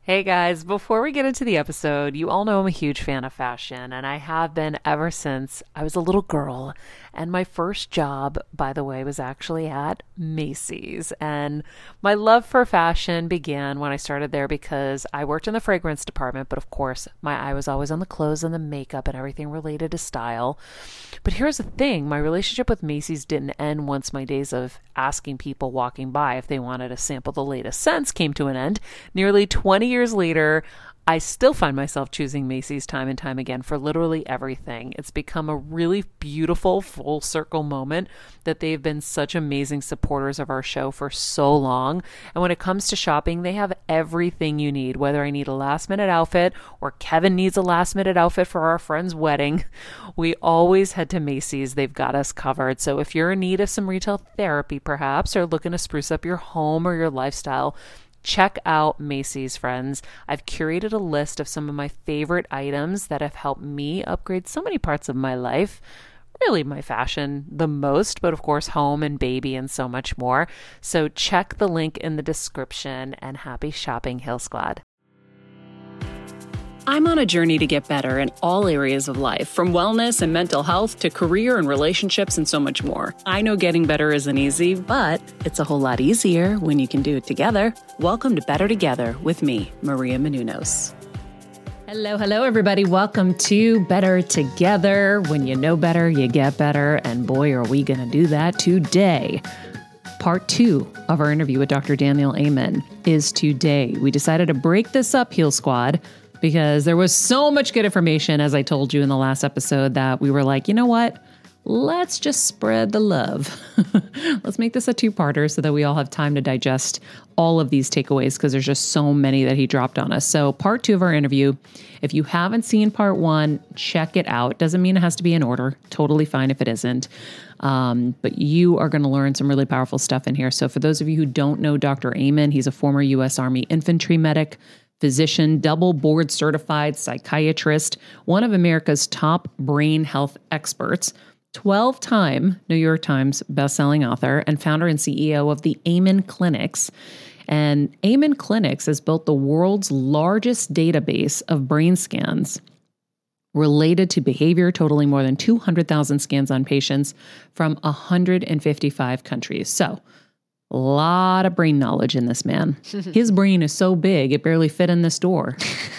Hey guys, before we get into the episode, you all know I'm a huge fan of fashion, and I have been ever since I was a little girl. And my first job, by the way, was actually at Macy's. And my love for fashion began when I started there because I worked in the fragrance department, but of course, my eye was always on the clothes and the makeup and everything related to style. But here's the thing, my relationship with Macy's didn't end once my days of asking people walking by if they wanted to sample the latest scents came to an end. Nearly 20 years later, I still find myself choosing Macy's time and time again for literally everything. It's become a really beautiful full circle moment that they've been such amazing supporters of our show for so long. And when it comes to shopping, they have everything you need, whether I need a last minute outfit or Kevin needs a last minute outfit for our friend's wedding. We always head to Macy's. They've got us covered. So if you're in need of some retail therapy, perhaps, or looking to spruce up your home or your lifestyle, check out Macy's, friends. I've curated a list of some of my favorite items that have helped me upgrade so many parts of my life. Really, my fashion the most, but of course, home and baby and so much more. So check the link in the description and happy shopping, Hill Squad. I'm on a journey to get better in all areas of life, from wellness and mental health to career and relationships and so much more. I know getting better isn't easy, but it's a whole lot easier when you can do it together. Welcome to Better Together with me, Maria Menounos. Hello, everybody. Welcome to Better Together. When you know better, you get better. And boy, are we going to do that today. Part 2 of our interview with Dr. Daniel Amen is today. We decided to break this up, Heal Squad, because there was so much good information, as I told you in the last episode, that we were like, you know what? Let's just spread the love. Let's make this a two-parter so that we all have time to digest all of these takeaways, because there's just so many that he dropped on us. So part 2 of our interview, if you haven't seen part 1, check it out. Doesn't mean it has to be in order. Totally fine if it isn't. But you are going to learn some really powerful stuff in here. So for those of you who don't know Dr. Amen, he's a former U.S. Army infantry medic, physician, double board certified psychiatrist, one of America's top brain health experts, 12-time New York Times bestselling author, and founder and CEO of the Amen Clinics. And Amen Clinics has built the world's largest database of brain scans related to behavior, totaling more than 200,000 scans on patients from 155 countries. So, a lot of brain knowledge in this man. His brain is so big, it barely fit in this door.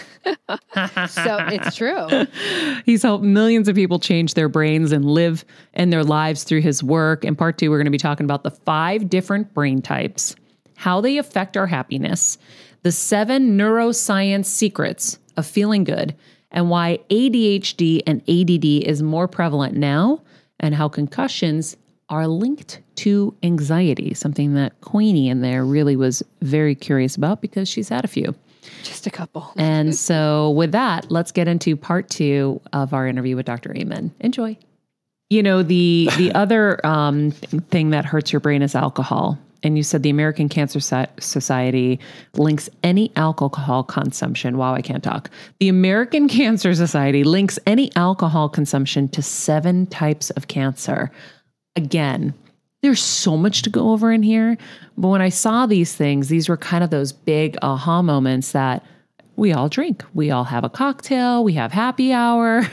So it's true. He's helped millions of people change their brains and live in their lives through his work. In part 2, we're going to be talking about the 5 different brain types, how they affect our happiness, the 7 neuroscience secrets of feeling good, and why ADHD and ADD is more prevalent now, and how concussions are linked to anxiety, something that Queenie in there really was very curious about because she's had a few. Just a couple. And so with that, let's get into part 2 of our interview with Dr. Amen. Enjoy. You know, the other thing that hurts your brain is alcohol. And you said the American Cancer Society links any alcohol consumption. Wow, I can't talk. The American Cancer Society links any alcohol consumption to 7 types of cancer. Again, there's so much to go over in here. But when I saw these things, these were kind of those big aha moments that we all drink. We all have a cocktail. We have happy hour.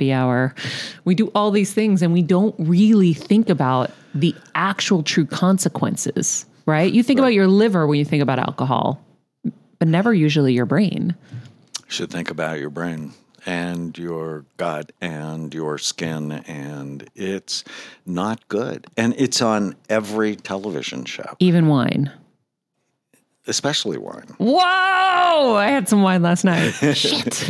We do all these things and we don't really think about the actual true consequences, right? You think about your liver when you think about alcohol, but never usually your brain. You should think about your brain and your gut and your skin, and it's not good. And it's on every television show. Even wine. Especially wine. Whoa! I had some wine last night. Shit.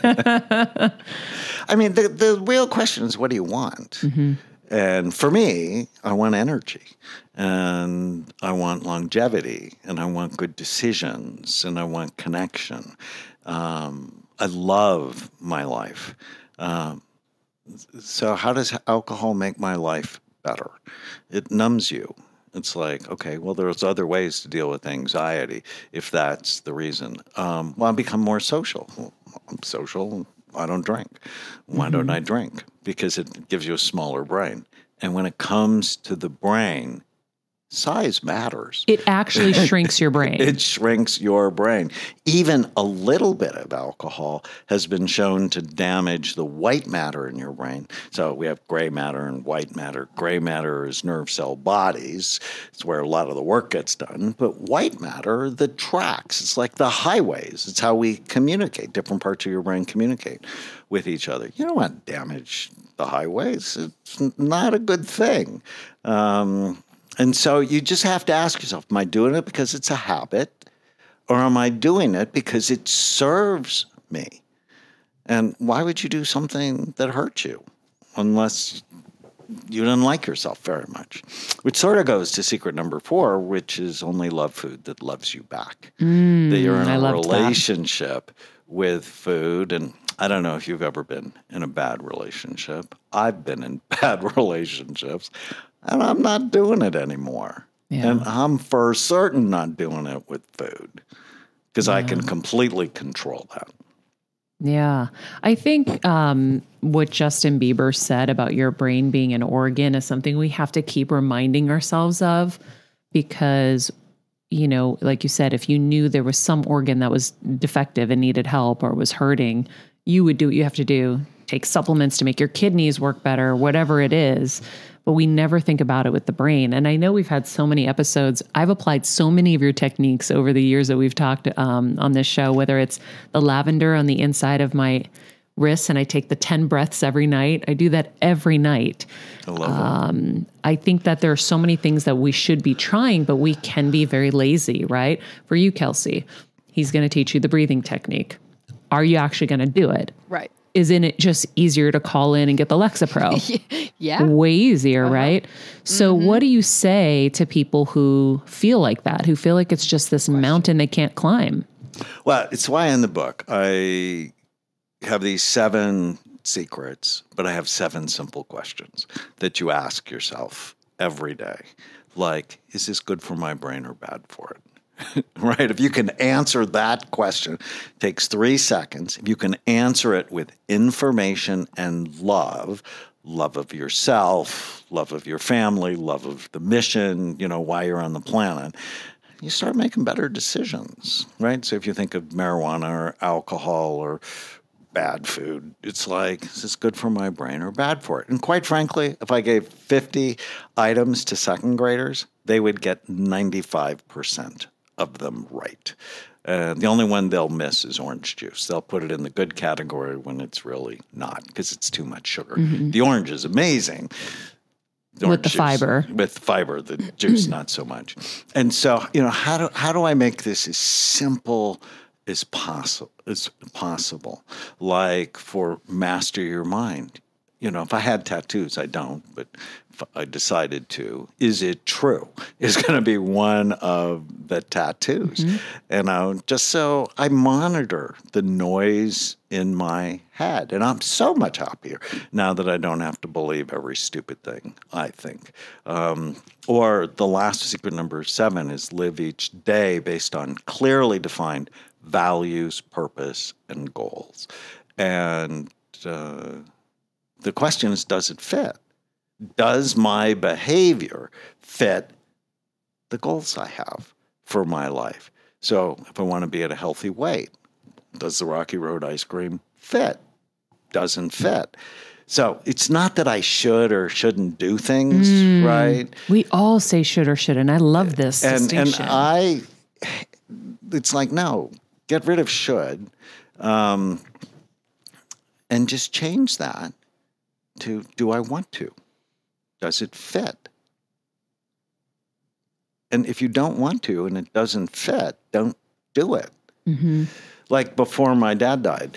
I mean, the real question is, what do you want? Mm-hmm. And for me, I want energy, and I want longevity, and I want good decisions, and I want connection. I love my life. So how does alcohol make my life better? It numbs you. It's like, okay, well, there's other ways to deal with anxiety if that's the reason. Well, I become more social. Well, I'm social. I don't drink. Why don't I drink? Because it gives you a smaller brain. And when it comes to the brain, size matters. It actually shrinks your brain. It shrinks your brain. Even a little bit of alcohol has been shown to damage the white matter in your brain. So we have gray matter and white matter. Gray matter is nerve cell bodies. It's where a lot of the work gets done. But white matter, the tracks. It's like the highways. It's how we communicate. Different parts of your brain communicate with each other. You don't want to damage the highways. It's not a good thing. And so you just have to ask yourself, am I doing it because it's a habit, or am I doing it because it serves me? And why would you do something that hurts you unless you didn't like yourself very much? Which sort of goes to secret number 4, which is only love food that loves you back. That you're in a relationship with food. And I don't know if you've ever been in a bad relationship. I've been in bad relationships. And I'm not doing it anymore. Yeah. And I'm for certain not doing it with food because I can completely control that. Yeah. I think what Justin Bieber said about your brain being an organ is something we have to keep reminding ourselves of because, you know, like you said, if you knew there was some organ that was defective and needed help or was hurting, you would do what you have to do. Take supplements to make your kidneys work better, whatever it is. But we never think about it with the brain. And I know we've had so many episodes. I've applied so many of your techniques over the years that we've talked on this show, whether it's the lavender on the inside of my wrists and I take the 10 breaths every night. I do that every night. I love that. I think that there are so many things that we should be trying, but we can be very lazy, right? For you, Kelsey, he's going to teach you the breathing technique. Are you actually going to do it? Right. Isn't it just easier to call in and get the Lexapro? Yeah. Way easier, right? So what do you say to people who feel like that, who feel like it's just this mountain they can't climb? Well, it's why in the book I have these 7 secrets, but I have 7 simple questions that you ask yourself every day. Like, is this good for my brain or bad for it? Right? If you can answer that question, it takes 3 seconds. If you can answer it with information and love of yourself, love of your family, love of the mission, you know, why you're on the planet, you start making better decisions, right? So if you think of marijuana or alcohol or bad food, it's like, is this good for my brain or bad for it? And quite frankly, if I gave 50 items to second graders, they would get 95% of them right. The only one they'll miss is orange juice. They'll put it in the good category when it's really not because it's too much sugar. The orange is amazing. With the fiber. With fiber, the juice not so much. And so, you know, how do I make this as simple as possible? Like for master your mind. You know, if I had tattoos, I don't, but if I decided to, is it true? Is going to be one of the tattoos. And just so I monitor the noise in my head. And I'm so much happier now that I don't have to believe every stupid thing I think. Or the last secret number 7 is live each day based on clearly defined values, purpose, and goals. And the question is, does it fit? Does my behavior fit the goals I have for my life? So if I want to be at a healthy weight, does the Rocky Road ice cream fit? Doesn't fit. So it's not that I should or shouldn't do things, right? We all say should or shouldn't. I love this distinction. And it's like, no, get rid of should and just change that to do I want to? Does it fit? And if you don't want to and it doesn't fit, don't do it. Like before my dad died,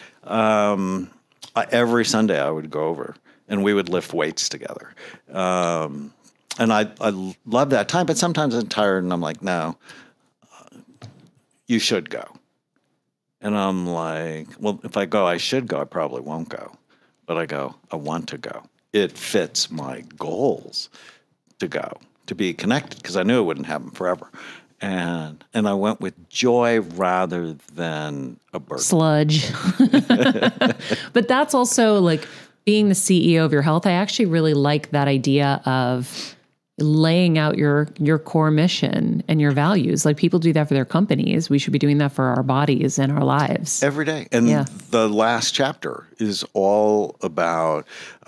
every Sunday I would go over and we would lift weights together. And I love that time, but sometimes I'm tired and I'm like, no, you should go. And I'm like, well, if I go, I should go. I probably won't go. But I go, I want to go. It fits my goals to go, to be connected, because I knew it wouldn't happen forever. And I went with joy rather than a burden. Sludge. But that's also like being the CEO of your health. I actually really like that idea of laying out your core mission and your values. Like people do that for their companies. We should be doing that for our bodies and our lives. Every day. And the last chapter is all about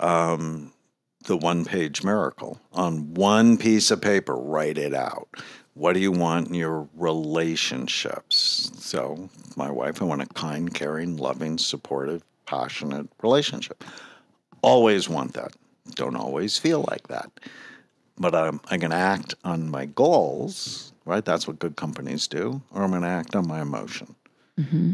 the one-page miracle. On one piece of paper, write it out. What do you want in your relationships? So my wife, I want a kind, caring, loving, supportive, passionate relationship. Always want that. Don't always feel like that. But I'm going to act on my goals, right? That's what good companies do. Or I'm going to act on my emotion. Mm-hmm.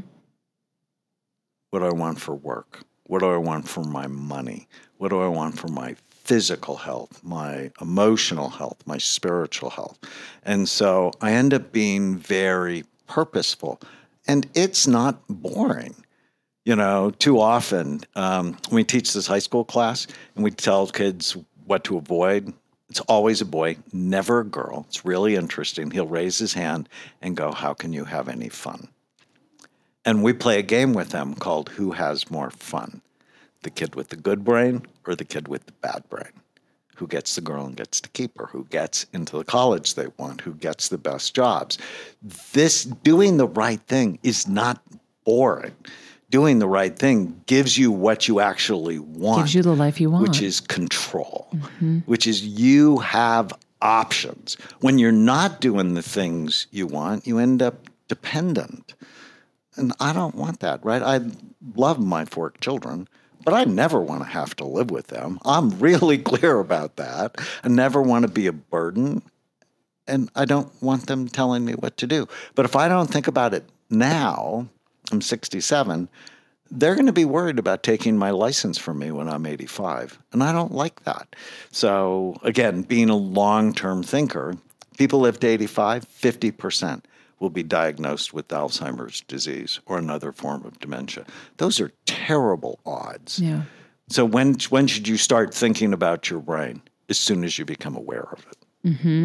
What do I want for work? What do I want for my money? What do I want for my physical health, my emotional health, my spiritual health? And so I end up being very purposeful. And it's not boring. You know, too often we teach this high school class and we tell kids what to avoid. It's always a boy, never a girl. It's really interesting. He'll raise his hand and go, how can you have any fun? And we play a game with them called Who Has More Fun? The kid with the good brain or the kid with the bad brain? Who gets the girl and gets to keep her? Who gets into the college they want? Who gets the best jobs? This doing the right thing is not boring. Doing the right thing gives you what you actually want. Gives you the life you want. Which is control, which is you have options. When you're not doing the things you want, you end up dependent. And I don't want that, right? I love my 4 children, but I never want to have to live with them. I'm really clear about that. I never want to be a burden, and I don't want them telling me what to do. But if I don't think about it now, I'm 67, they're going to be worried about taking my license from me when I'm 85. And I don't like that. So again, being a long-term thinker, people live to 85, 50% will be diagnosed with Alzheimer's disease or another form of dementia. Those are terrible odds. Yeah. So when should you start thinking about your brain? As soon as you become aware of it. Mm-hmm.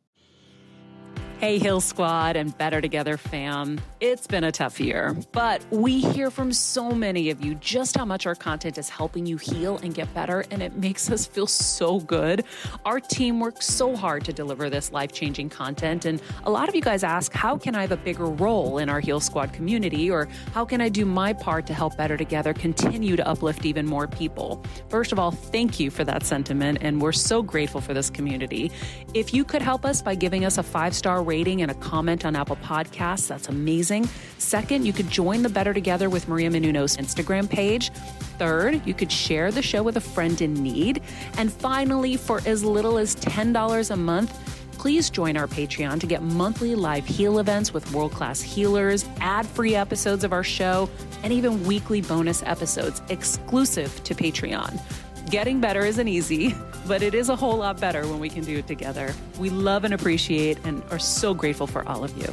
Hey, Hill Squad and Better Together fam. It's been a tough year, but we hear from so many of you just how much our content is helping you heal and get better, and it makes us feel so good. Our team works so hard to deliver this life-changing content, and a lot of you guys ask, how can I have a bigger role in our Heal Squad community, or how can I do my part to help Better Together continue to uplift even more people? First of all, thank you for that sentiment, and we're so grateful for this community. If you could help us by giving us a 5-star rating and a comment on Apple Podcasts, that's amazing. Second, you could join the Better Together with Maria Menounos Instagram page. Third, you could share the show with a friend in need. And finally, for as little as $10 a month, please join our Patreon to get monthly live heal events with world-class healers, ad-free episodes of our show, and even weekly bonus episodes exclusive to Patreon. Getting better isn't easy, but it is a whole lot better when we can do it together. We love and appreciate and are so grateful for all of you.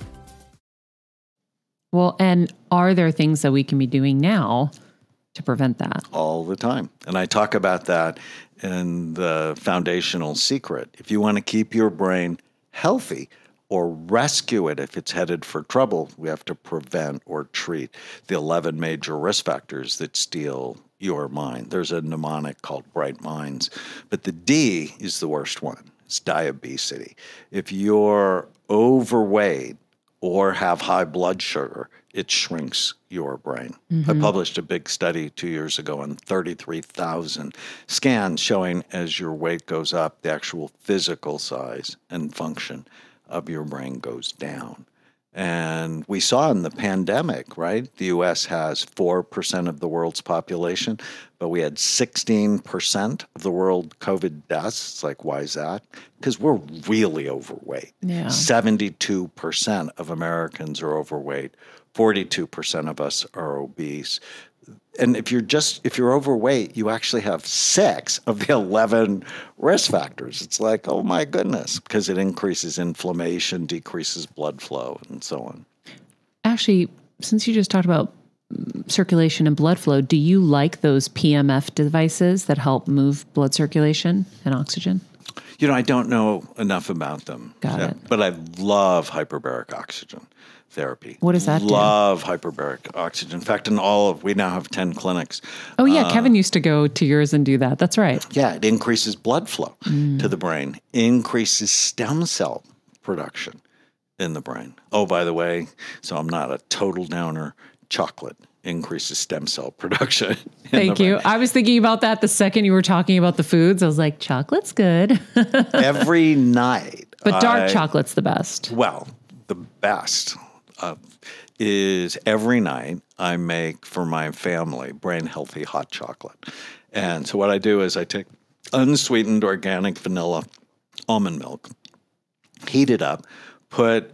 Well, and are there things that we can be doing now to prevent that? All the time. And I talk about that in the foundational secret. If you want to keep your brain healthy or rescue it if it's headed for trouble, we have to prevent or treat the 11 major risk factors that steal your mind. There's a mnemonic called Bright Minds, but the D is the worst one. It's diabetes. If you're overweight or have high blood sugar, it shrinks your brain. I published a big study 2 years ago on 33,000 scans showing as your weight goes up, the actual physical size and function of your brain goes down. And we saw in the pandemic, right? The U.S. has 4% of the world's population, but we had 16% of the world COVID deaths. It's like, why is that? Because we're really overweight. Yeah. 72% of Americans are overweight. 42% of us are obese. And if you're overweight, you actually have 6 of the 11 risk factors. It's like, oh my goodness, because it increases inflammation, decreases blood flow, and so on. Actually, since you just talked about circulation and blood flow, do you like those PMF devices that help move blood circulation and oxygen? You know, I don't know enough about them. Got it. But I love hyperbaric oxygen. therapy. What does that do? Love hyperbaric oxygen. In fact, we now have 10 clinics. Oh, yeah. Kevin used to go to yours and do that. That's right. Yeah, it increases blood flow to the brain, increases stem cell production in the brain. Oh, by the way, so I'm not a total downer, chocolate increases stem cell production. Thank you. I was thinking about that the second you were talking about the foods. I was like, chocolate's good. Every night. But dark chocolate's the best. Well, the best is every night I make for my family brain healthy hot chocolate. And so what I do is I take unsweetened organic vanilla almond milk, heat it up, put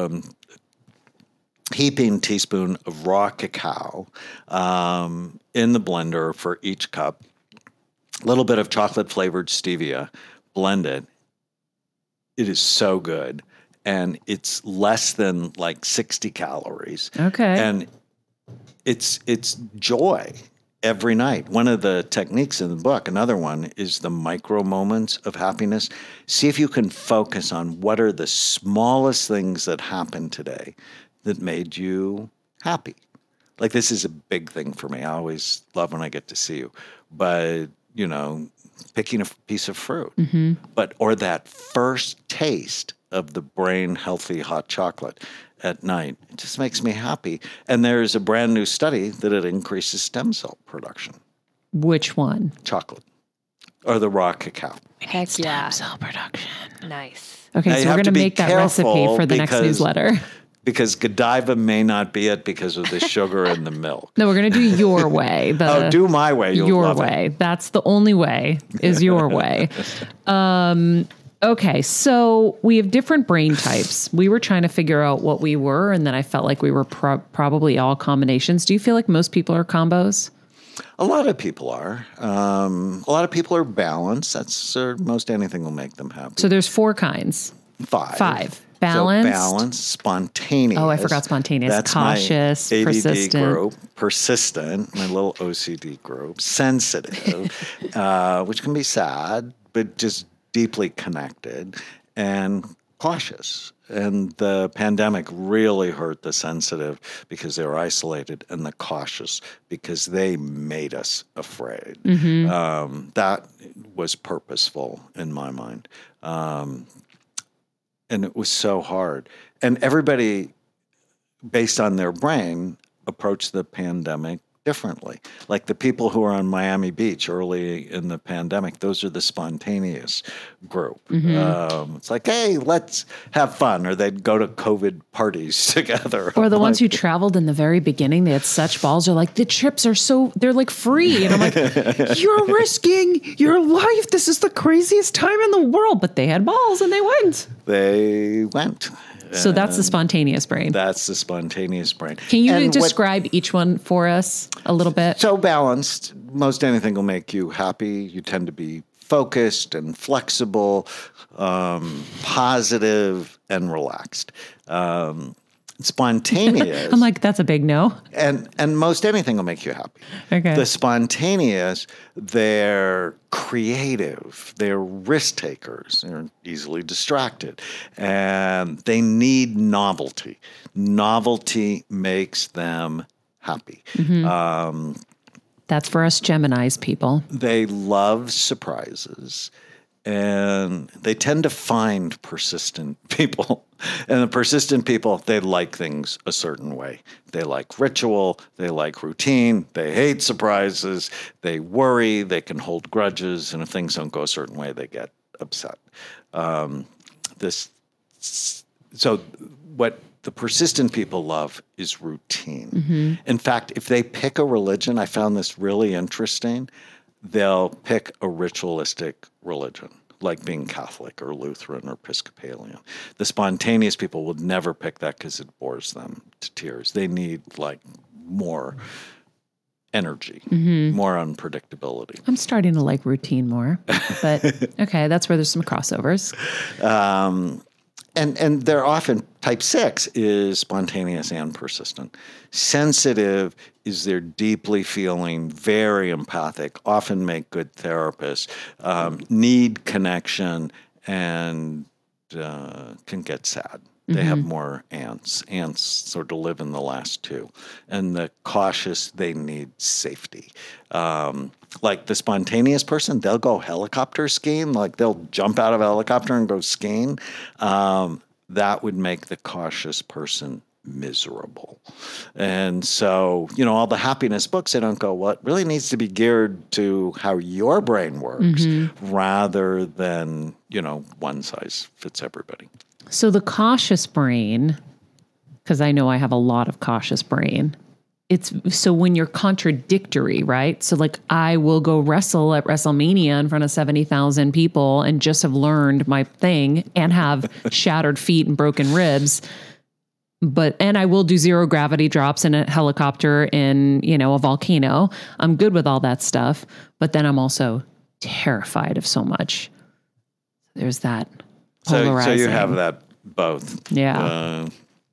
heaping teaspoon of raw cacao in the blender for each cup, a little bit of chocolate flavored stevia, blend it. It is so good. And it's less than like 60 calories. Okay. And it's joy every night. One of the techniques in the book, another one, is the micro moments of happiness. See if you can focus on what are the smallest things that happened today that made you happy. Like, this is a big thing for me. I always love when I get to see you. But, picking a piece of fruit, or that first taste of the brain healthy hot chocolate at night, it just makes me happy. And there's a brand new study that it increases stem cell production. Which one? Chocolate or the raw cacao. Heck yeah. Cell production. Nice. Okay, Now, so you we're have going to to be make that recipe careful for the next because- newsletter. Because Godiva may not be it because of the sugar in the milk. No, we're going to do your way. Do my way. You'll your love way. it. That's the only way is your way. Okay, so we have different brain types. We were trying to figure out what we were, and then I felt like we were probably all combinations. Do you feel like most people are combos? A lot of people are. A lot of people are balanced. That's most anything will make them happy. So there's 4 kinds. 5. Balanced. So balanced, spontaneous. Oh, I forgot spontaneous. That's Cautious, my ADD persistent. group. Persistent, my little OCD group. Sensitive, which can be sad, but just deeply connected. And cautious. And the pandemic really hurt the sensitive because they were isolated, and the cautious because they made us afraid. That was purposeful in my mind. And it was so hard. And everybody, based on their brain, approached the pandemic differently. Like the people who were on Miami Beach early in the pandemic, those are the spontaneous group. It's like, hey, let's have fun. Or they'd go to COVID parties together. Or the ones who traveled in the very beginning, they had such balls. They're like, the trips are they're like free. And I'm like, you're risking your life. This is the craziest time in the world. But they had balls and they went. They went. So that's the spontaneous brain. That's the spontaneous brain. Can you And describe each one for us a little bit? So balanced. Most anything will make you happy. You tend to be focused and flexible, positive and relaxed. Spontaneous. I'm like, that's a big no. And most anything will make you happy. Okay. The spontaneous, they're creative, they're risk takers, they're easily distracted, and they need novelty. Novelty makes them happy. That's for us Geminis people. They love surprises, and they tend to find persistent people. And the persistent people, they like things a certain way. They like ritual, they like routine, they hate surprises, they worry, they can hold grudges, and if things don't go a certain way, they get upset. So what the persistent people love is routine. In fact, if they pick a religion, I found this really interesting, they'll pick a ritualistic religion, like being Catholic or Lutheran or Episcopalian. The spontaneous people would never pick that because it bores them to tears. They need like more energy, more unpredictability. I'm starting to like routine more, but okay, that's where there's some crossovers. And they're often, type 6 is spontaneous and persistent. Sensitive is they're deeply feeling, very empathic, often make good therapists, need connection, and can get sad They have more ants. Ants sort of live in the last two. And the cautious, they need safety. Like the spontaneous person, they'll go helicopter skiing. Like they'll jump out of a helicopter and go skiing. That would make the cautious person miserable. And so, all the happiness books, they don't go, well, it really needs to be geared to how your brain works rather than, one size fits everybody. So the cautious brain, because I know I have a lot of cautious brain, so when you're contradictory, right? So like I will go wrestle at WrestleMania in front of 70,000 people and just have learned my thing and have shattered feet and broken ribs. And I will do zero gravity drops in a helicopter in, a volcano. I'm good with all that stuff. But then I'm also terrified of so much. There's that polarizing. So you have that both. Yeah.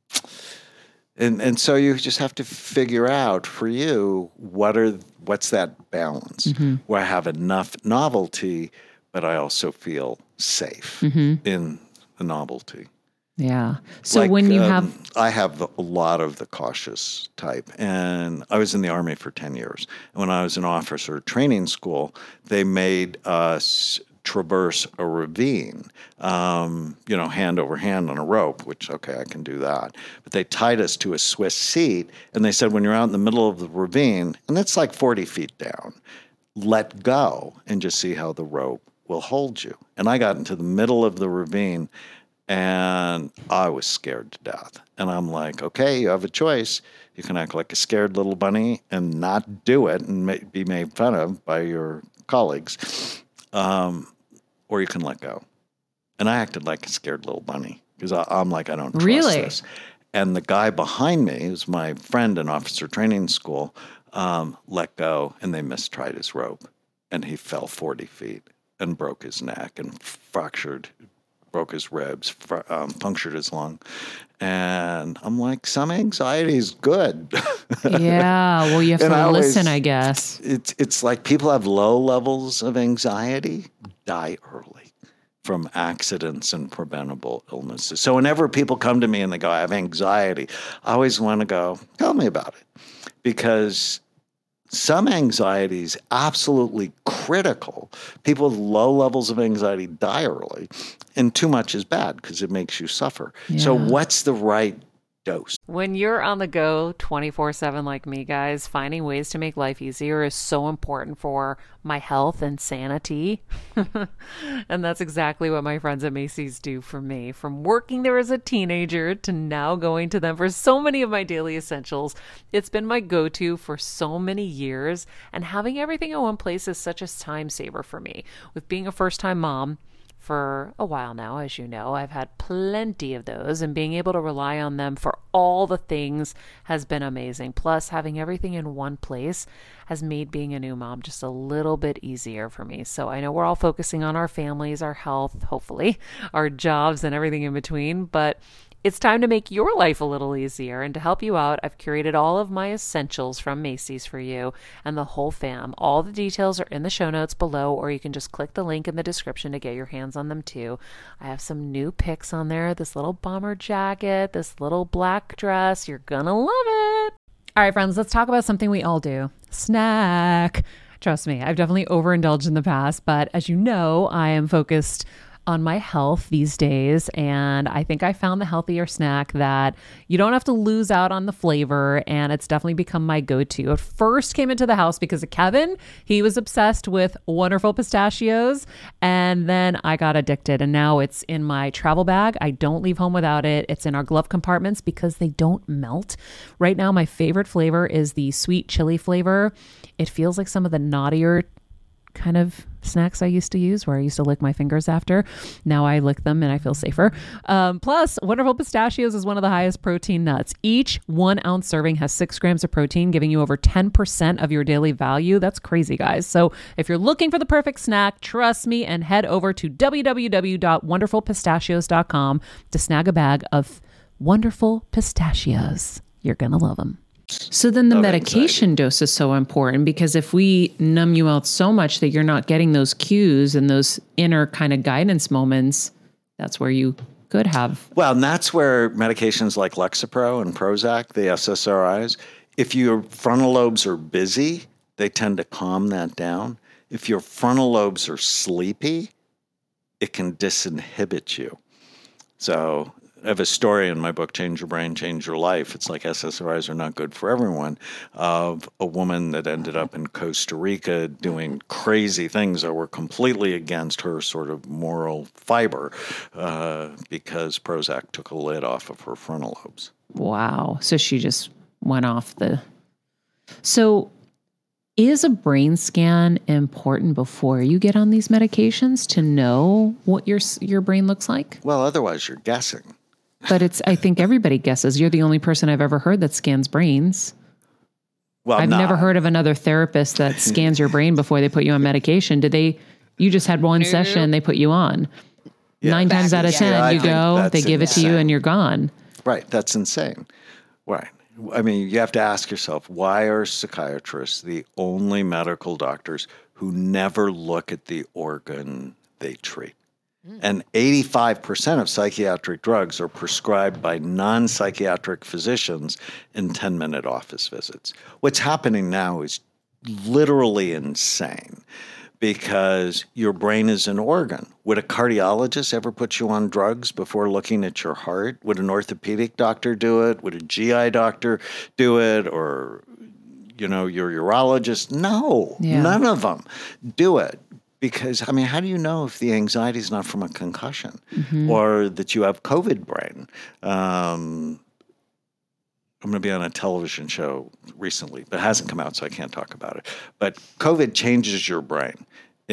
And so you just have to figure out for you, what's that balance where I have enough novelty, but I also feel safe in the novelty. Yeah. So when you I have a lot of the cautious type, and I was in the Army for 10 years. And when I was in officer training school, they made us traverse a ravine, hand over hand on a rope, which, okay, I can do that. But they tied us to a Swiss seat, and they said, when you're out in the middle of the ravine, and it's like 40 feet down, let go and just see how the rope will hold you. And I got into the middle of the ravine, and I was scared to death. And I'm like, okay, you have a choice. You can act like a scared little bunny and not do it and be made fun of by your colleagues. Or you can let go. And I acted like a scared little bunny because I'm like, I don't trust this. And the guy behind me, who's my friend in officer training school, let go, and they mistried his rope. And he fell 40 feet and broke his neck and broke his ribs, punctured his lung. And I'm like, some anxiety is good. Yeah, well, you have to listen, I guess. It's like people have low levels of anxiety, die early from accidents and preventable illnesses. So whenever people come to me and they go, I have anxiety, I always want to go, tell me about it. Because some anxiety is absolutely critical. People with low levels of anxiety die early, and too much is bad because it makes you suffer. Yeah. So what's the right dose? When you're on the go 24/7 like me, guys, finding ways to make life easier is so important for my health and sanity. And that's exactly what my friends at Macy's do for me. From working there as a teenager to now going to them for so many of my daily essentials, it's been my go-to for so many years. And having everything in one place is such a time saver for me. With being a first-time mom, for a while now, as you know, I've had plenty of those, and being able to rely on them for all the things has been amazing. Plus, having everything in one place has made being a new mom just a little bit easier for me. So I know we're all focusing on our families, our health, hopefully, our jobs and everything in between, but it's time to make your life a little easier. And to help you out, I've curated all of my essentials from Macy's for you and the whole fam. All the details are in the show notes below, or you can just click the link in the description to get your hands on them too. I have some new picks on there. This little bomber jacket, this little black dress. You're gonna love it. All right, friends, let's talk about something we all do. Snack. Trust me, I've definitely overindulged in the past, but as you know, I am focused on my health these days, and I think I found the healthier snack that you don't have to lose out on the flavor, and it's definitely become my go-to. It first came into the house because of Kevin. He was obsessed with Wonderful Pistachios, and then I got addicted, and now it's in my travel bag. I don't leave home without it. It's in our glove compartments because they don't melt. Right now, my favorite flavor is the sweet chili flavor. It feels like some of the naughtier kind of snacks I used to use, where I used to lick my fingers after. Now I lick them and I feel safer. Plus, Wonderful Pistachios is one of the highest protein nuts. Each 1 ounce serving has 6 grams of protein, giving you over 10% of your daily value. That's crazy, guys. So if you're looking for the perfect snack, trust me and head over to www.wonderfulpistachios.com to snag a bag of Wonderful Pistachios. You're going to love them. So then the medication dose is so important, because if we numb you out so much that you're not getting those cues and those inner kind of guidance moments, that's where you could have. Well, and that's where medications like Lexapro and Prozac, the SSRIs, if your frontal lobes are busy, they tend to calm that down. If your frontal lobes are sleepy, it can disinhibit you. So I have a story in my book, Change Your Brain, Change Your Life. It's like SSRIs are not good for everyone, of a woman that ended up in Costa Rica doing crazy things that were completely against her sort of moral fiber because Prozac took a lid off of her frontal lobes. Wow. So she just went off the... So is a brain scan important before you get on these medications to know what your brain looks like? Well, otherwise you're guessing. But I think everybody guesses. You're the only person I've ever heard that scans brains. Well, I've never heard of another therapist that scans your brain before they put you on medication. You just had one session, they put you on. Yeah. 9 times out of 10, you go, they give it to you and you're gone. Right. That's insane. Right. I mean, you have to ask yourself, why are psychiatrists the only medical doctors who never look at the organ they treat? And 85% of psychiatric drugs are prescribed by non-psychiatric physicians in 10-minute office visits. What's happening now is literally insane because your brain is an organ. Would a cardiologist ever put you on drugs before looking at your heart? Would an orthopedic doctor do it? Would a GI doctor do it? Or, your urologist? No, None of them do it. Because, I mean, how do you know if the anxiety is not from a concussion or that you have COVID brain? I'm going to be on a television show recently, but it hasn't come out, so I can't talk about it. But COVID changes your brain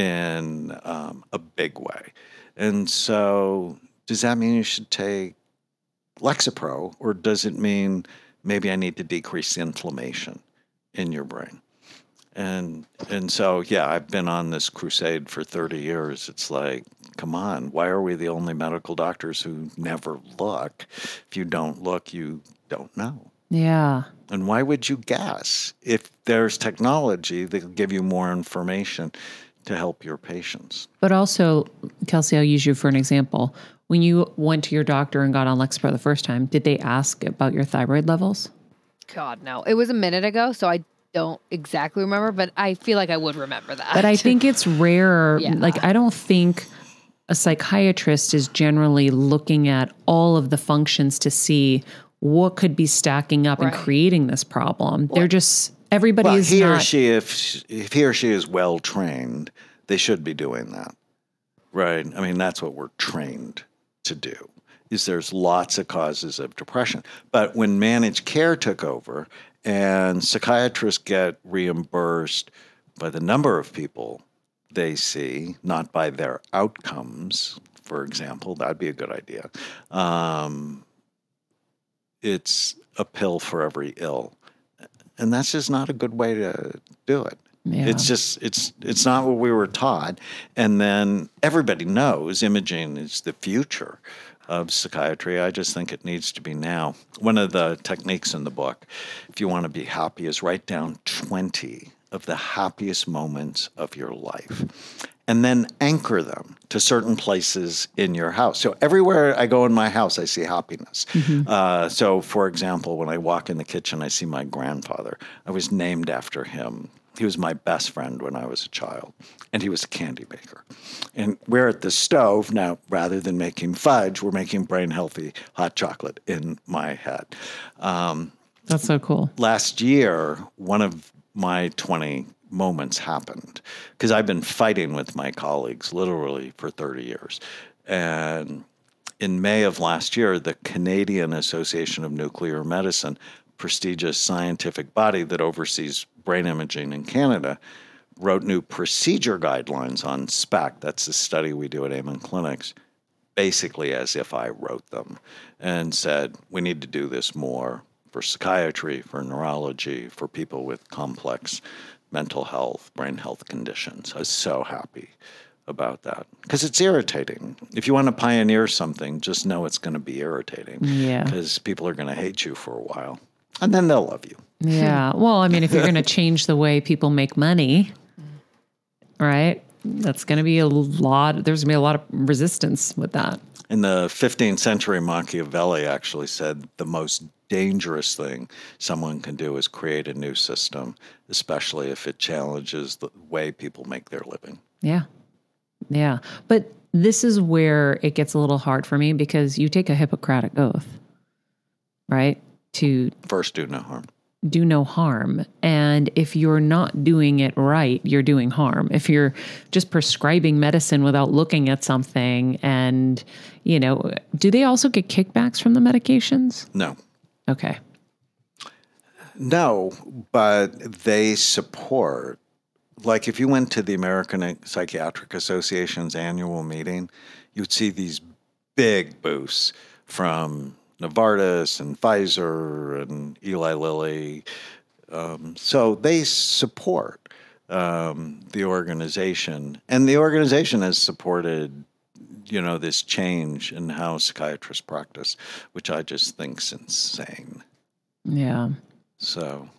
in a big way. And so does that mean you should take Lexapro, or does it mean maybe I need to decrease the inflammation in your brain? And so, I've been on this crusade for 30 years. It's like, come on, why are we the only medical doctors who never look? If you don't look, you don't know. Yeah. And why would you guess if there's technology that will give you more information to help your patients? But also, Kelsey, I'll use you for an example. When you went to your doctor and got on Lexapro the first time, did they ask about your thyroid levels? God, no. It was a minute ago, so I don't exactly remember, but I feel like I would remember that. But I think it's rare. Yeah. Like, I don't think a psychiatrist is generally looking at all of the functions to see what could be stacking up and creating this problem. They're just, everybody is he not. Or she, if he or she is well trained, they should be doing that. Right? I mean, that's what we're trained to do. Is there's lots of causes of depression. But when managed care took over and psychiatrists get reimbursed by the number of people they see, not by their outcomes, for example, that'd be a good idea. It's a pill for every ill. And that's just not a good way to do it. Yeah. It's just, it's not what we were taught. And then everybody knows imaging is the future of psychiatry. I just think it needs to be now. One of the techniques in the book, if you want to be happy, is write down 20 of the happiest moments of your life and then anchor them to certain places in your house. So everywhere I go in my house, I see happiness. So, for example, when I walk in the kitchen, I see my grandfather. I was named after him. He was my best friend when I was a child, and he was a candy baker. And we're at the stove now. Rather than making fudge, we're making brain-healthy hot chocolate in my head. That's so cool. Last year, one of my 20 moments happened because I've been fighting with my colleagues literally for 30 years. And in May of last year, the Canadian Association of Nuclear Medicine, prestigious scientific body that oversees brain imaging in Canada, wrote new procedure guidelines on SPECT. That's the study we do at Amen Clinics, basically as if I wrote them, and said, we need to do this more for psychiatry, for neurology, for people with complex mental health, brain health conditions. I was so happy about that because it's irritating. If you want to pioneer something, just know it's going to be irritating because people are going to hate you for a while and then they'll love you. Yeah. Well, I mean, if you're going to change the way people make money, right, that's going to be there's going to be a lot of resistance with that. In the 15th century, Machiavelli actually said the most dangerous thing someone can do is create a new system, especially if it challenges the way people make their living. Yeah. Yeah. But this is where it gets a little hard for me because you take a Hippocratic oath, right? To First, do no harm. Do no harm. And if you're not doing it right, you're doing harm. If you're just prescribing medicine without looking at something and, do they also get kickbacks from the medications? No. Okay. No, but they support. Like if you went to the American Psychiatric Association's annual meeting, you'd see these big booths from Novartis and Pfizer and Eli Lilly. So they support the organization. And the organization has supported, this change in how psychiatrists practice, which I just think's insane. Yeah. So...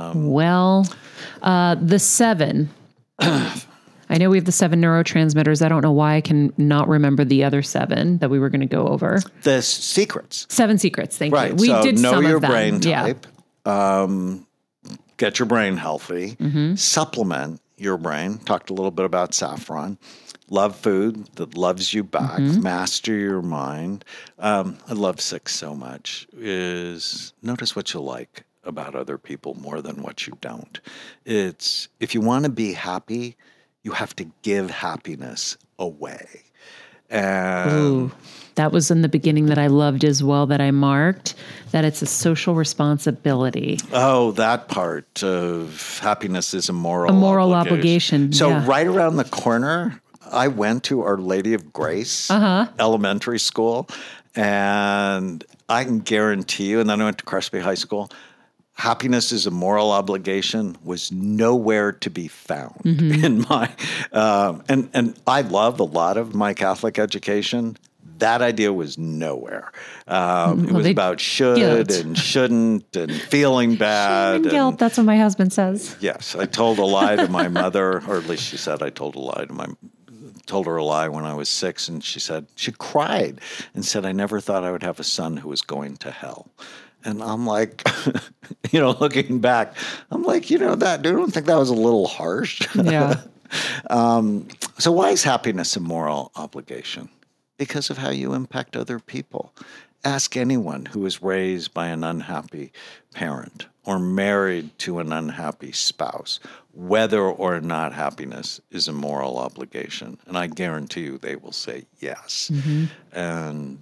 the 7. I know we have the 7 neurotransmitters. I don't know why I can not remember the other 7 that we were going to go over. The secrets. 7 secrets. Thank Right. you. We so did know some your of them. brain Yeah. type. Get your brain healthy. Supplement your brain. Talked a little bit about saffron. Love food that loves you back. Master your mind. I love 6 so much. Is notice what you like about other people more than what you don't. It's if you want to be happy, you have to give happiness away. And that was in the beginning that I loved as well, that I marked, that it's a social responsibility. Oh, that part of happiness is a moral obligation. So yeah. right around the corner, I went to Our Lady of Grace Elementary School, and I can guarantee you, and then I went to Crespi High School, happiness is a moral obligation was nowhere to be found in my, and I love a lot of my Catholic education. That idea was nowhere. It was about should and shouldn't and feeling bad. Shame and guilt, that's what my husband says. Yes, I told a lie to my mother, or at least she said I told her a lie when I was 6, and she cried and said, I never thought I would have a son who was going to hell. And I'm like, looking back, I'm like, I don't think that was a little harsh. Yeah. So why is happiness a moral obligation? Because of how you impact other people. Ask anyone who was raised by an unhappy parent or married to an unhappy spouse whether or not happiness is a moral obligation. And I guarantee you they will say yes. And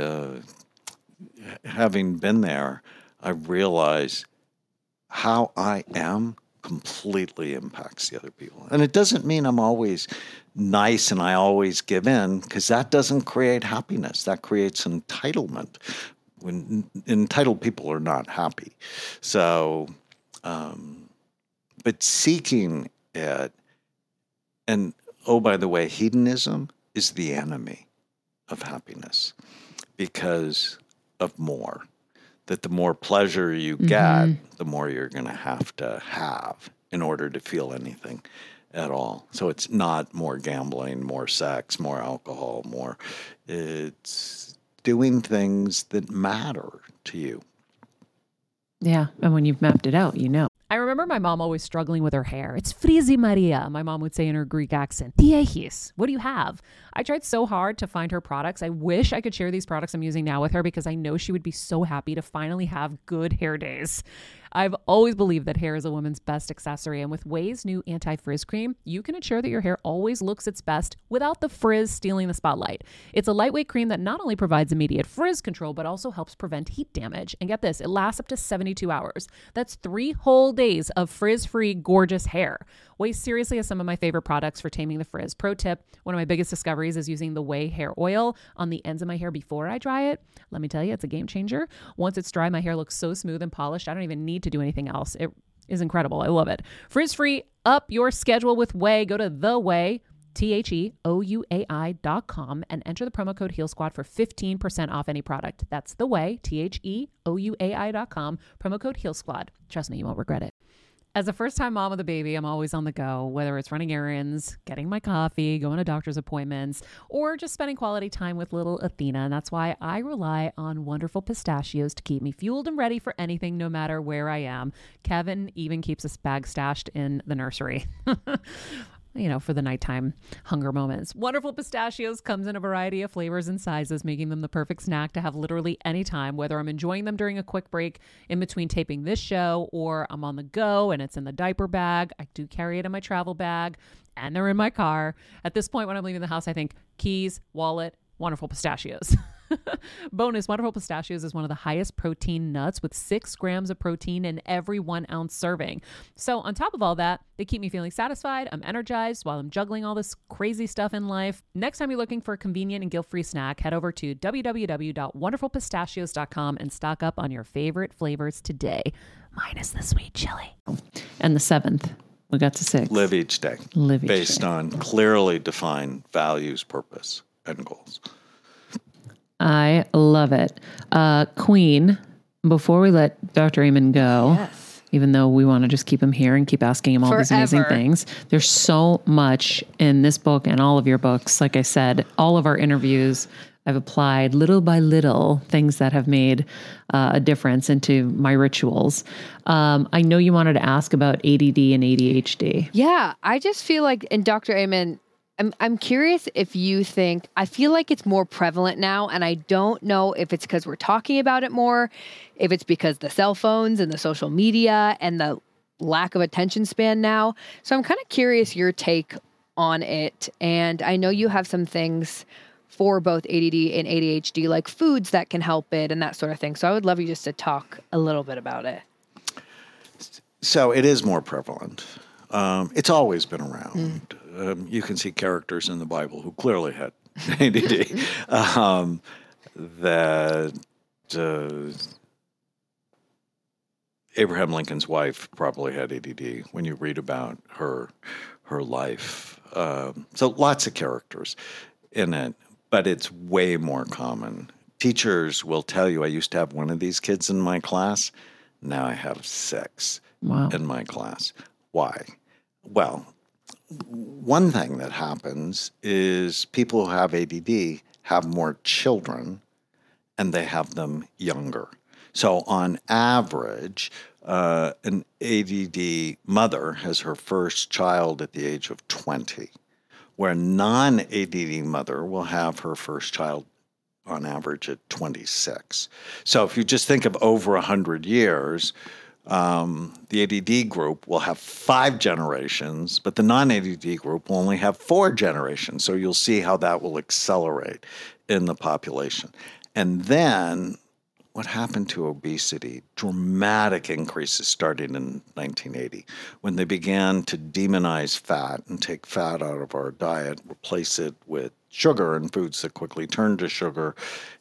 having been there, I realize how I am completely impacts the other people. And it doesn't mean I'm always nice and I always give in, because that doesn't create happiness. That creates entitlement. When entitled people are not happy. So, but seeking it, and by the way, hedonism is the enemy of happiness because of more. That the more pleasure you get, the more you're going to have in order to feel anything at all. So it's not more gambling, more sex, more alcohol, it's doing things that matter to you. Yeah. And when you've mapped it out, I remember my mom always struggling with her hair. It's Frizi Maria, my mom would say in her Greek accent. Diehis, what do you have? I tried so hard to find her products. I wish I could share these products I'm using now with her because I know she would be so happy to finally have good hair days. I've always believed that hair is a woman's best accessory, and with Ouai's new anti-frizz cream, you can ensure that your hair always looks its best without the frizz stealing the spotlight. It's a lightweight cream that not only provides immediate frizz control, but also helps prevent heat damage. And get this, it lasts up to 72 hours. That's 3 whole days of frizz-free, gorgeous hair. Ouai seriously has some of my favorite products for taming the frizz. Pro tip, one of my biggest discoveries is using the Ouai hair oil on the ends of my hair before I dry it. Let me tell you, it's a game changer. Once it's dry, my hair looks so smooth and polished, I don't even need to do anything else. It is incredible. I love it. Frizz-free, up your schedule with Ouai. Go to the Ouai, TheOuai.com, and enter the promo code HealSquad for 15% off any product. That's the Ouai, TheOuai.com, promo code HealSquad. Trust me, you won't regret it. As a first-time mom with a baby, I'm always on the go, whether it's running errands, getting my coffee, going to doctor's appointments, or just spending quality time with little Athena. And that's why I rely on Wonderful Pistachios to keep me fueled and ready for anything, no matter where I am. Kevin even keeps a bag stashed in the nursery. For the nighttime hunger moments. Wonderful Pistachios comes in a variety of flavors and sizes, making them the perfect snack to have literally any time, whether I'm enjoying them during a quick break in between taping this show or I'm on the go and it's in the diaper bag. I do carry it in my travel bag and they're in my car. At this point, when I'm leaving the house, I think keys, wallet, Wonderful Pistachios. Bonus, Wonderful Pistachios is one of the highest protein nuts with 6 grams of protein in every 1 ounce serving. So on top of all that, they keep me feeling satisfied. I'm energized while I'm juggling all this crazy stuff in life. Next time you're looking for a convenient and guilt-free snack, head over to www.wonderfulpistachios.com and stock up on your favorite flavors today. Minus the sweet chili. And the 7th, we got to 6. Live each day. Live each based day. on clearly defined values, purpose, and goals. I love it. Queen, before we let Dr. Amen go, even though we want to just keep him here and keep asking him all these amazing things, there's so much in this book and all of your books. Like I said, all of our interviews, I've applied little by little things that have made a difference into my rituals. I know you wanted to ask about ADD and ADHD. Yeah, I just feel like, and Dr. Amen, I'm curious if you think, I feel like it's more prevalent now, and I don't know if it's because we're talking about it more, if it's because the cell phones and the social media and the lack of attention span now. So I'm kind of curious your take on it. And I know you have some things for both ADD and ADHD, like foods that can help it and that sort of thing. So I would love you just to talk a little bit about it. So it is more prevalent. It's always been around. You can see characters in the Bible who clearly had ADD. Abraham Lincoln's wife probably had ADD when you read about her life. So lots of characters in it, but it's way more common. Teachers will tell you, I used to have one of these kids in my class. Now I have 6 in my class. Why? Well, one thing that happens is people who have ADD have more children and they have them younger. So on average, an ADD mother has her first child at the age of 20, where a non-ADD mother will have her first child on average at 26. So if you just think of over 100 years, the ADD group will have 5 generations, but the non-ADD group will only have 4 generations. So you'll see how that will accelerate in the population. And then what happened to obesity? Dramatic increases starting in 1980 when they began to demonize fat and take fat out of our diet, replace it with sugar and foods that quickly turn to sugar.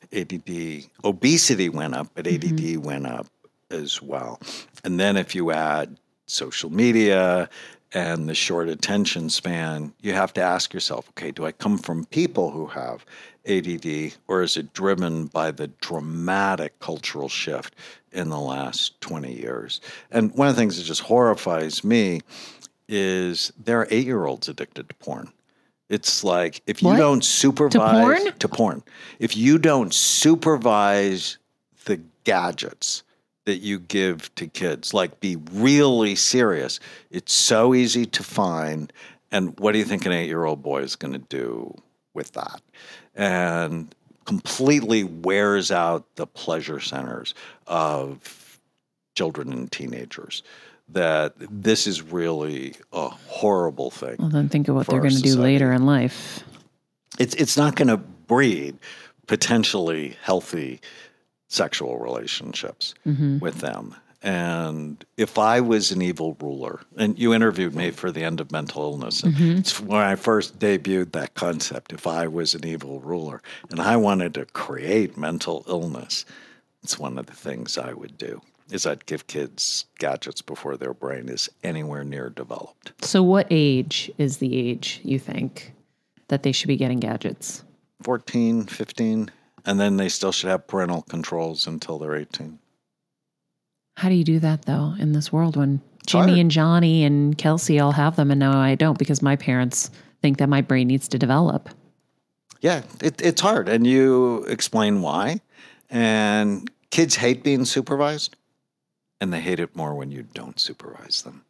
Obesity went up, but ADD went up as well. And then if you add social media and the short attention span, you have to ask yourself, okay, do I come from people who have ADD, or is it driven by the dramatic cultural shift in the last 20 years? And one of the things that just horrifies me is there are 8-year-olds addicted to porn. It's like if you don't supervise to porn, if you don't supervise the gadgets that you give to kids, like be really serious, it's so easy to find. And what do you think an 8-year-old boy is going to do with that? And completely wears out the pleasure centers of children and teenagers. That this is really a horrible thing. Well, then think of what they're going to do later in life. It's not going to breed potentially healthy sexual relationships with them. And if I was an evil ruler, and you interviewed me for The End of Mental Illness, and it's when I first debuted that concept, if I was an evil ruler, and I wanted to create mental illness, it's one of the things I would do, is I'd give kids gadgets before their brain is anywhere near developed. So what age is the age, you think, that they should be getting gadgets? 14, 15, and then they still should have parental controls until they're 18. How do you do that, though, in this world when Jimmy hard. and Johnny and Kelsey all have them, and now I don't because my parents think that my brain needs to develop. Yeah, it's hard. And you explain why. And kids hate being supervised, and they hate it more when you don't supervise them.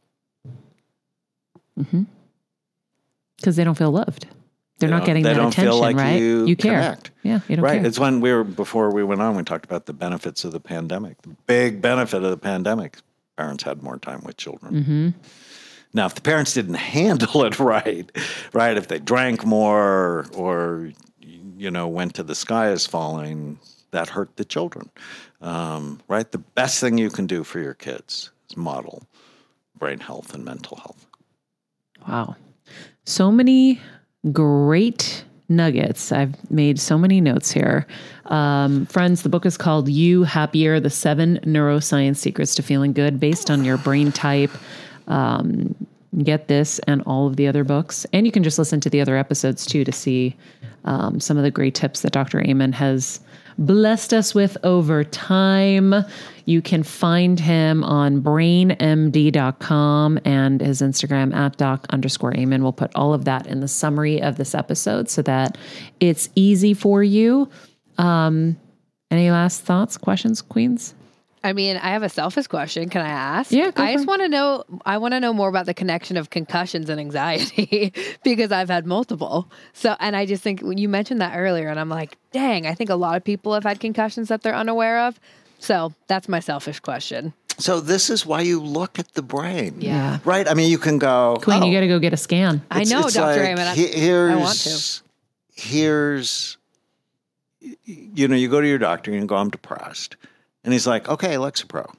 Because they don't feel loved. They're not getting they that don't attention, feel like right? you care. connect. Yeah, you don't Right. care. It's when before we went on, we talked about the benefits of the pandemic. The big benefit of the pandemic, parents had more time with children. Now, if the parents didn't handle it right, if they drank more or went to the sky is falling, that hurt the children, right? The best thing you can do for your kids is model brain health and mental health. Wow. So many great nuggets. I've made so many notes here. Friends, the book is called You Happier, The 7 Neuroscience Secrets to Feeling Good, based on your brain type. Get this and all of the other books. And you can just listen to the other episodes too to see some of the great tips that Dr. Amen has blessed us with over time. You can find him on brainmd.com and his Instagram at doc_Amen. We'll put all of that in the summary of this episode so that it's easy for you. Any last thoughts, questions, queens? I mean, I have a selfish question. Can I ask? Yeah, go I for just it. want to know. I want to know more about the connection of concussions and anxiety because I've had multiple. So, and I just think when you mentioned that earlier, and I'm like, dang, I think a lot of people have had concussions that they're unaware of. So that's my selfish question. So this is why you look at the brain. Yeah. Right? I mean, you can go, Queen, you got to go get a scan. I know, it's Dr. like, Amen. Here's, I want to. Here's, you go to your doctor and you go, I'm depressed. And he's like, okay, Lexapro.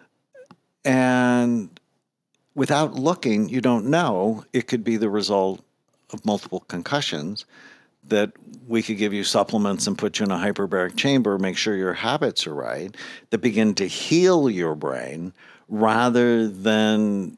And without looking, you don't know. It could be the result of multiple concussions, that we could give you supplements and put you in a hyperbaric chamber, make sure your habits are right, that begin to heal your brain rather than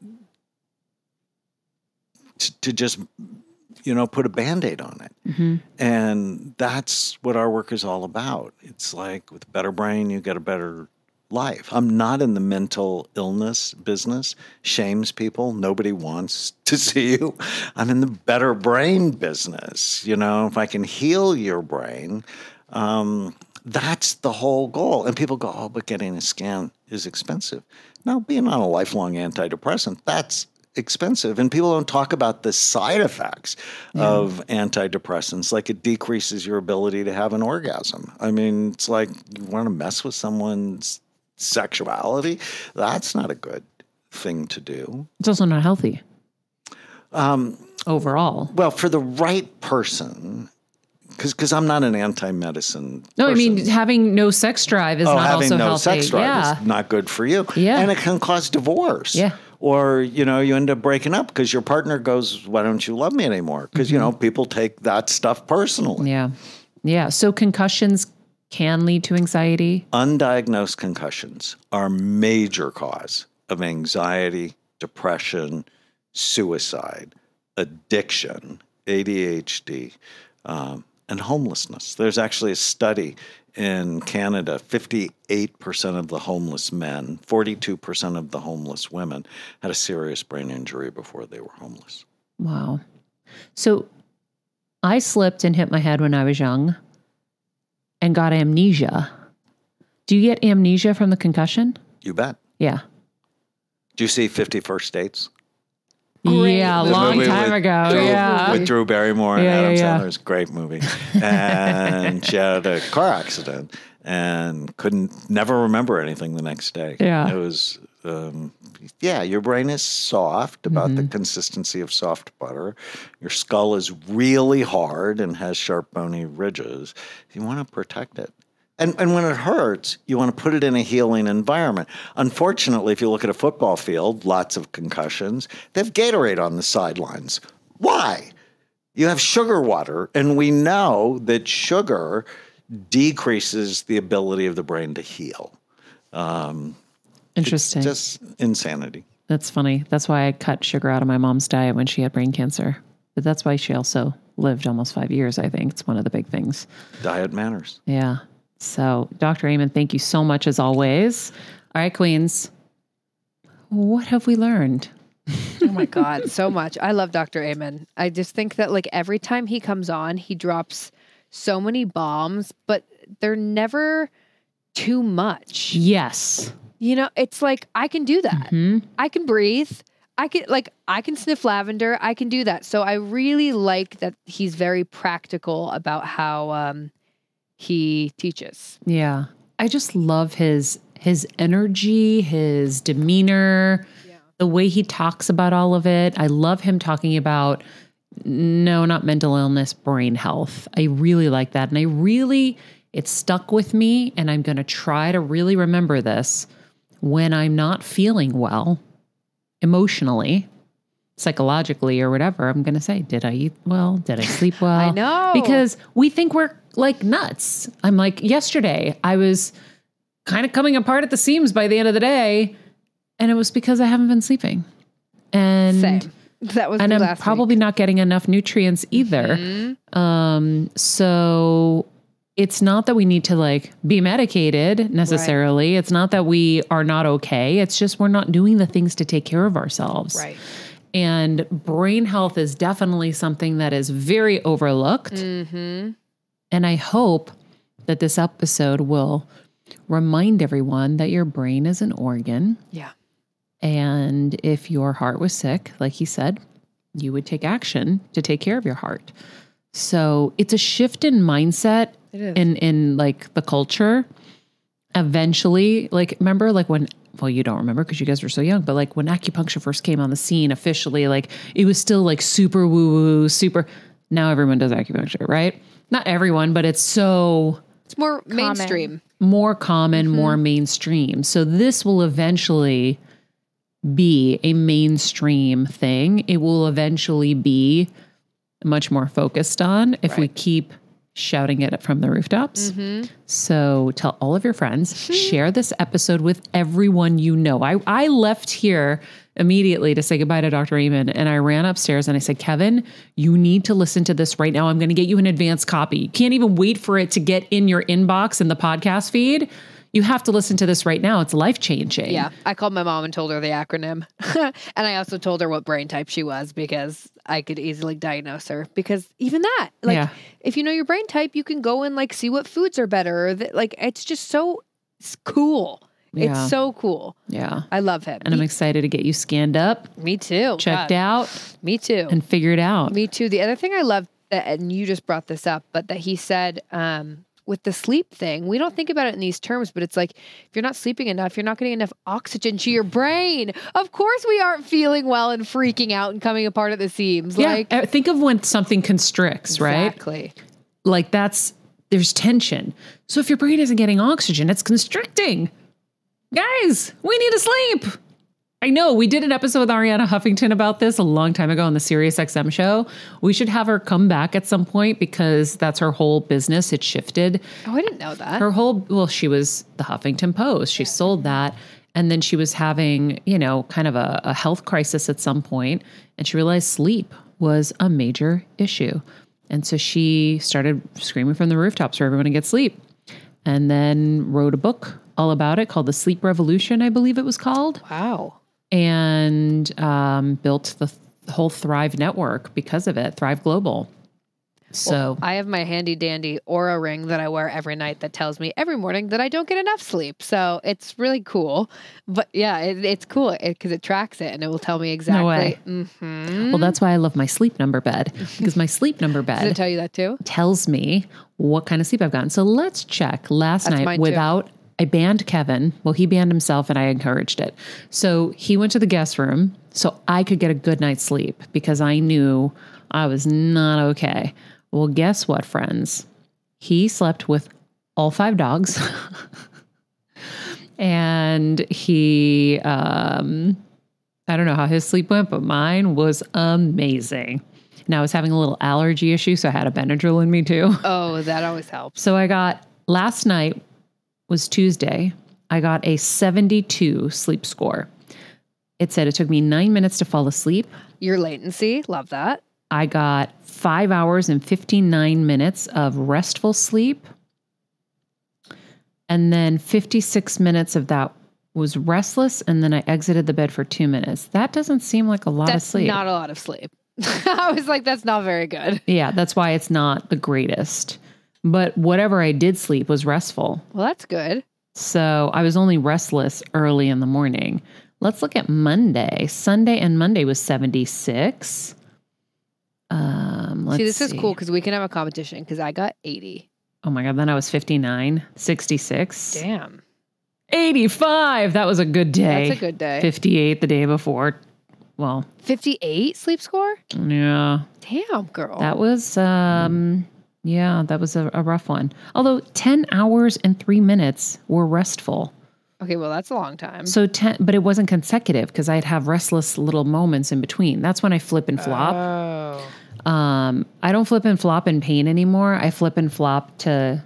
to just, put a Band-Aid on it. And that's what our work is all about. It's like with a better brain, you get a better life. I'm not in the mental illness business. Shames people. Nobody wants to see you. I'm in the better brain business. If I can heal your brain, that's the whole goal. And people go, oh, but getting a scan is expensive. No, being on a lifelong antidepressant, that's expensive. And people don't talk about the side effects of antidepressants, like it decreases your ability to have an orgasm. I mean, it's like you want to mess with someone's sexuality. That's not a good thing to do. It's also not healthy. Overall. Well, for the right person, because I'm not an anti-medicine No, person. I mean, having no sex drive is not having also no healthy. sex drive Yeah. is not good for you. Yeah. And it can cause divorce. Yeah. Or, you end up breaking up because your partner goes, why don't you love me anymore? Because, people take that stuff personally. Yeah. Yeah. So concussions can lead to anxiety. Undiagnosed concussions are a major cause of anxiety, depression, suicide, addiction, ADHD, and homelessness. There's actually a study in Canada, 58% of the homeless men, 42% of the homeless women had a serious brain injury before they were homeless. Wow. So I slipped and hit my head when I was young and got amnesia. Do you get amnesia from the concussion? You bet. Yeah. Do you see 50 First Dates? Great Yeah, a movie. long movie time with ago. Drew, Yeah. with Drew Barrymore and Yeah, Adam yeah, yeah. Sandler. It's a great movie. And she had a car accident and never remember anything the next day. Yeah. It was, your brain is soft, about the consistency of soft butter. Your skull is really hard and has sharp bony ridges. You want to protect it. And when it hurts, you want to put it in a healing environment. Unfortunately, if you look at a football field, lots of concussions, they have Gatorade on the sidelines. Why? You have sugar water, and we know that sugar decreases the ability of the brain to heal. Interesting. Just insanity. That's funny. That's why I cut sugar out of my mom's diet when she had brain cancer. But that's why she also lived almost 5 years, I think. It's one of the big things. Diet matters. Yeah. So, Dr. Amen, thank you so much as always. All right, queens. what have we learned? Oh my God, so much. I love Dr. Amen. I just think that like every time he comes on, he drops so many bombs, but they're never too much. Yes. You know, it's like, I can do that. I can breathe. I can sniff lavender. I can do that. So I really like that he's very practical about how he teaches. Yeah. I just love his energy, his demeanor, the way he talks about all of it. I love him talking about, no, not mental illness, brain health. I really like that. And it stuck with me, and I'm going to try to really remember this when I'm not feeling well, emotionally, psychologically, or whatever. I'm going to say, did I eat well? Did I sleep well? I know. Because we think we're like nuts. I'm like, yesterday I was kind of coming apart at the seams by the end of the day, and it was because I haven't been sleeping. And Same. That was and I'm last probably not getting enough nutrients either. So it's not that we need to like be medicated necessarily. Right. It's not that we are not okay. It's just we're not doing the things to take care of ourselves. Right. And brain health is definitely something that is very overlooked. And I hope that this episode will remind everyone that your brain is an organ. Yeah. And if your heart was sick, like he said, you would take action to take care of your heart. So it's a shift in mindset in like the culture. Eventually, like, remember like when, well, you don't remember because you guys were so young, but like when acupuncture first came on the scene officially, like it was still like super woo-woo, super, now everyone does acupuncture, right? Not everyone, but it's more mainstream, more common, more mainstream. So this will eventually be a mainstream thing. It will eventually be much more focused on if we keep shouting it from the rooftops. So tell all of your friends, share this episode with everyone you know. I left here immediately to say goodbye to Dr. Amen, and I ran upstairs and I said, Kevin, you need to listen to this right now. I'm going to get you an advance copy. You can't even wait for it to get in your inbox in the podcast feed. You have to listen to this right now. It's life-changing. Yeah. I called my mom and told her the acronym. And I also told her what brain type she was because I could easily diagnose her. Because even that, like, if you know your brain type, you can go and like see what foods are better. Like, it's just so cool. Yeah. It's so cool. Yeah. I love him. And I'm excited to get you scanned up. Me too. Checked out. Me too. And figured out. Me too. The other thing I love, and you just brought this up, but that he said, with the sleep thing, we don't think about it in these terms, but it's like, if you're not sleeping enough, you're not getting enough oxygen to your brain. Of course we aren't feeling well and freaking out and coming apart at the seams. Yeah. Like, think of when something constricts, right? Exactly. Like there's tension. So if your brain isn't getting oxygen, it's constricting. Guys, we need to sleep. I know we did an episode with Arianna Huffington about this a long time ago on the SiriusXM show. We should have her come back at some point because that's her whole business. It shifted. Oh, I didn't know that. She was the Huffington Post. She sold that. And then she was having, kind of a health crisis at some point, and she realized sleep was a major issue. And so she started screaming from the rooftops for everyone to get sleep, and then wrote a book all about it called The Sleep Revolution, I believe it was called. Wow. And built the whole Thrive network because of it, Thrive Global. So I have my handy dandy Oura ring that I wear every night that tells me every morning that I don't get enough sleep. So it's really cool. But yeah, it's cool because it tracks it and it will tell me exactly. No way. Well, that's why I love my Sleep Number bed, because my Sleep Number bed Does it tell you that too? Tells me what kind of sleep I've gotten. So let's check. Last night I banned Kevin. Well, he banned himself and I encouraged it. So he went to the guest room so I could get a good night's sleep because I knew I was not okay. Well, guess what, friends? He slept with all 5 dogs. And he, I don't know how his sleep went, but mine was amazing. Now I was having a little allergy issue, so I had a Benadryl in me too. Oh, that always helps. So last night was Tuesday. I got a 72 sleep score. It said it took me 9 minutes to fall asleep. Your latency, love that. I got 5 hours and 59 minutes of restful sleep. And then 56 minutes of that was restless, and then I exited the bed for 2 minutes. That doesn't seem like a lot of That's sleep. not a lot of sleep. I was like, that's not very good. Yeah, that's why it's not the greatest. But whatever I did sleep was restful. Well, that's good. So I was only restless early in the morning. Let's look at Monday. Sunday and Monday was 76. See, this is cool because we can have a competition because I got 80. Oh my God, then I was 59, 66. Damn. 85. That was a good day. That's a good day. 58 the day before. Well, 58 sleep score? yeah. Damn, girl. That was, that was a rough one. Although 10 hours and 3 minutes were restful. Okay, well, that's a long time. So 10, but it wasn't consecutive because I'd have restless little moments in between. That's when I flip and flop. Oh. I don't flip and flop in pain anymore. I flip and flop to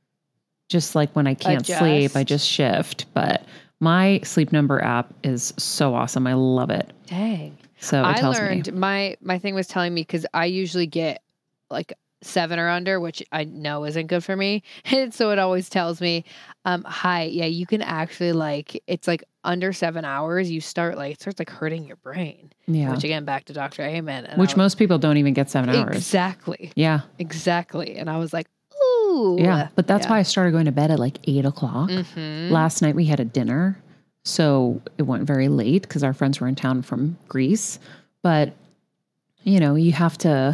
just like when I can't sleep, I just shift. But my Sleep Number app is so awesome. I love it. Dang. So it tells me. My thing was telling me because I usually get like 7 or under, which I know isn't good for me. And so it always tells me, hi, yeah, you can actually like, it's like under 7 hours, you start like, it starts like hurting your brain. Yeah. Which again, back to Dr. Amen. And Which most people don't even get 7 hours. Exactly. Yeah. Exactly. And I was like, ooh. Yeah. But that's why I started going to bed at like 8 o'clock. Mm-hmm. Last night we had a dinner. So it went very late because our friends were in town from Greece. But, you know, you have to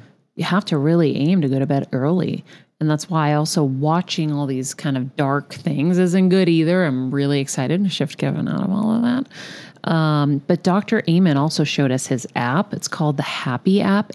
really aim to go to bed early. And that's why also watching all these kind of dark things isn't good either. I'm really excited to shift Kevin out of all of that. But Dr. Amen also showed us his app. It's called the Happy app,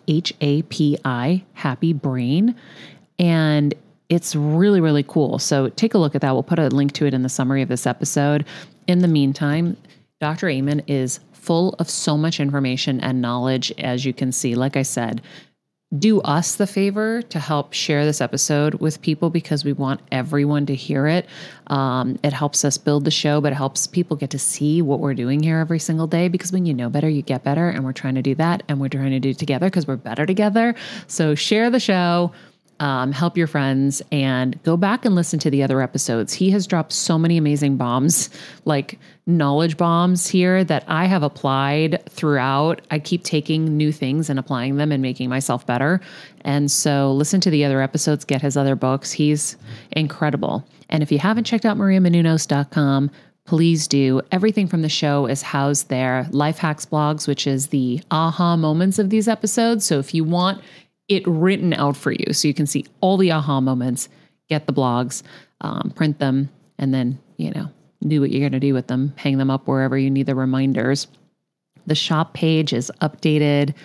HAPI, Happy Brain. And it's really, really cool. So take a look at that. We'll put a link to it in the summary of this episode. In the meantime, Dr. Amen is full of so much information and knowledge, as you can see. Like I said, do us the favor to help share this episode with people because we want everyone to hear it. It helps us build the show, but it helps people get to see what we're doing here every single day because when you know better, you get better. And we're trying to do that. And we're trying to do it together because we're better together. So share the show. Help your friends and go back and listen to the other episodes. He has dropped so many amazing bombs, like knowledge bombs here that I have applied throughout. I keep taking new things and applying them and making myself better. And so listen to the other episodes, get his other books. He's incredible. And if you haven't checked out mariamenounos.com, please do. Everything from the show is housed there. Life Hacks Blogs, which is the aha moments of these episodes. So if you want it written out for you so you can see all the aha moments, get the blogs, print them, and then, do what you're going to do with them, hang them up wherever you need the reminders. The shop page is updated.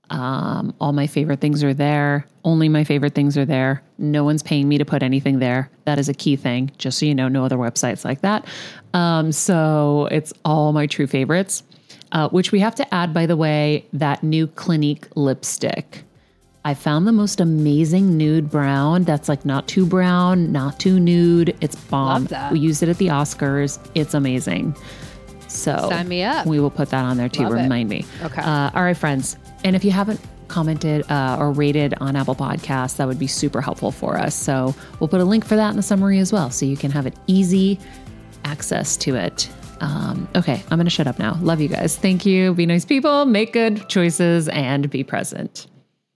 All my favorite things are there. Only my favorite things are there. No one's paying me to put anything there. That is a key thing, just so you know, no other websites like that. So it's all my true favorites, which we have to add, by the way, that new Clinique lipstick. I found the most amazing nude brown that's like not too brown, not too nude. It's bomb. Love that. We used it at the Oscars. It's amazing. So sign me up. We will put that on there too. Love Remind me. Okay. All right, friends. And if you haven't commented or rated on Apple Podcasts, that would be super helpful for us. So we'll put a link for that in the summary as well. So you can have an easy access to it. Okay, I'm going to shut up now. Love you guys. Thank you. Be nice people, make good choices, and be present.